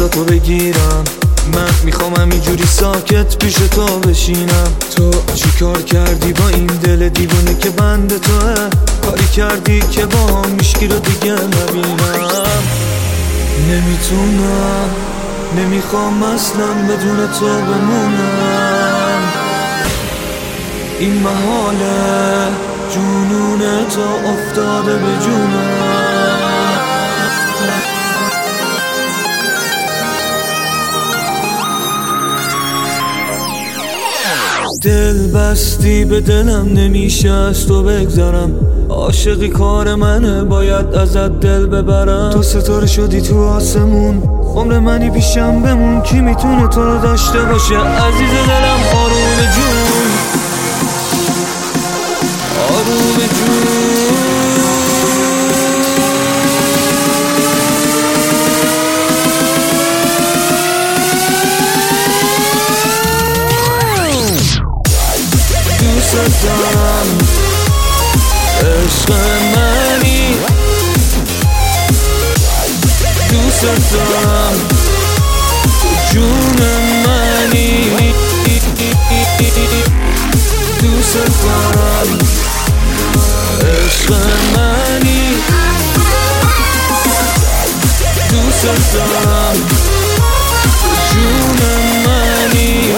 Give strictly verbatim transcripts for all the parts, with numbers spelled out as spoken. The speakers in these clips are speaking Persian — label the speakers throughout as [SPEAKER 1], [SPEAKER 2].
[SPEAKER 1] تو بگیرم. من میخوام همینجوری ساکت پیش تو بشینم. تو چی کار کردی با این دل دیوونه که بند توه؟ کاری کردی که با هم میشکی رو دیگه نبینم. نمیتونم، نمیخوام اصلا بدون تو بمونم. این محاله، جنون تو افتاده به جونم. دل بستی به دلم، نمیشه از تو بگذرم. عاشقی کار منه، باید ازت دل ببرم. تو ستاره شدی تو آسمون، عمر منی پیشم بمون. کی میتونه تو رو داشته باشه عزیز دلم؟ آروم جون، آروم جون. دوست دارم، عشق منی. دوست دارم، جون منی. دوست دارم، عشق منی. دوست دارم، جون منی.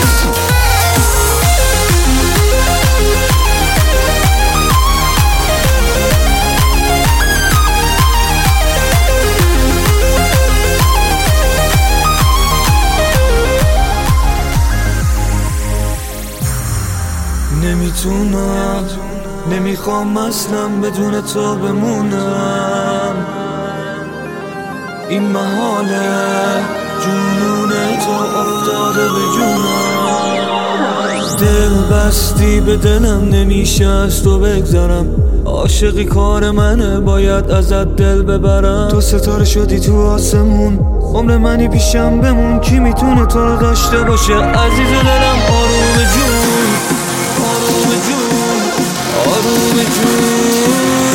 [SPEAKER 1] نمیتونم، نمیخوام اصلا بدون تو بمونم. این محاله، جنون تو افتاده به جونم. دل بستی به دلم، نمیشه از تو بگذرم. عاشقی کار منه، باید ازت دل ببرم. تو ستاره شدی تو آسمون، عمر منی پیشم بمون. کی میتونه تو رو داشته باشه عزیز دلم؟ آروم جون، آروم جون، آروم جون.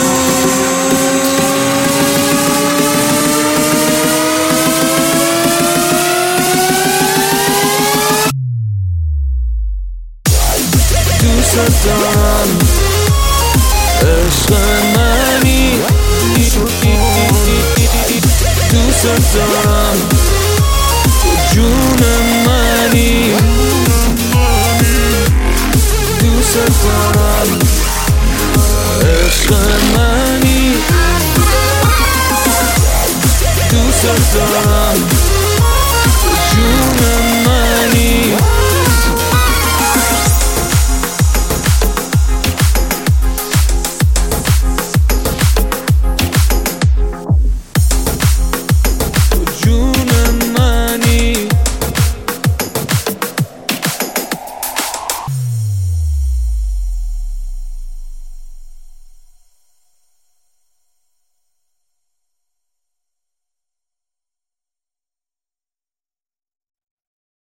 [SPEAKER 1] دوست دارم، عشق منی. دوست دارم، جون